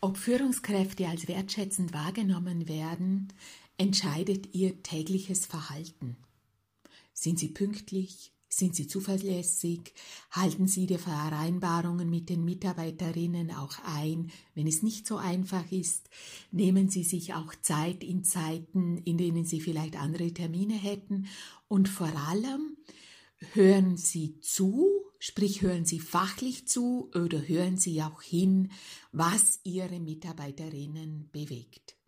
Ob Führungskräfte als wertschätzend wahrgenommen werden, entscheidet ihr tägliches Verhalten. Sind sie pünktlich? Sind sie zuverlässig? Halten sie die Vereinbarungen mit den Mitarbeiterinnen auch ein, wenn es nicht so einfach ist? Nehmen sie sich auch Zeit in Zeiten, in denen sie vielleicht andere Termine hätten? Und vor allem, hören sie zu, sprich hören sie fachlich zu oder hören sie auch hin, was ihre Mitarbeiterinnen bewegt?